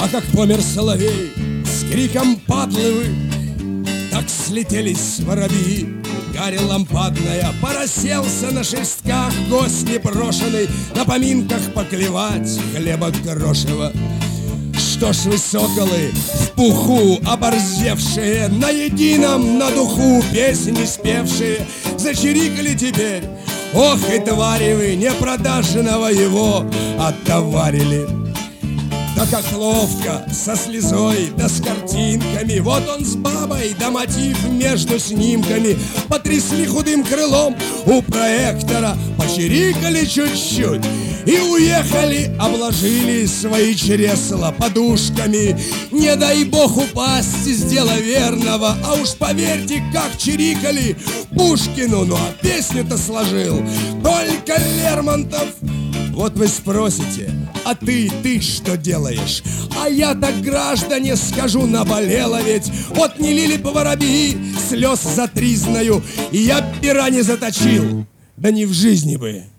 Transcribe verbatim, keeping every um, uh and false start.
А как помер соловей с криком падлы вы, так слетелись воробьи. Гарь лампадная пораселся на шестках, гость непрошенный на поминках поклевать хлеба крошева. Что ж вы, соколы, в пуху оборзевшие, на едином, на духу песни спевшие, зачирикали теперь? Ох и твари вы, непродажного его оттоварили. Да как ловко, со слезой, да с картинками, вот он с бабой, да мотив между снимками. Потрясли худым крылом у проектора, почирикали чуть-чуть и уехали, обложили свои чресла подушками. Не дай бог упасть с дела верного, а уж поверьте, как чирикали Пушкину. Ну а песню-то сложил только Лермонтов. Вот вы спросите, а ты, ты что делаешь? А я так, граждане, скажу, наболело ведь. Вот не лили бы воробьи слез за тризною, и я пера не заточил, да не в жизни бы.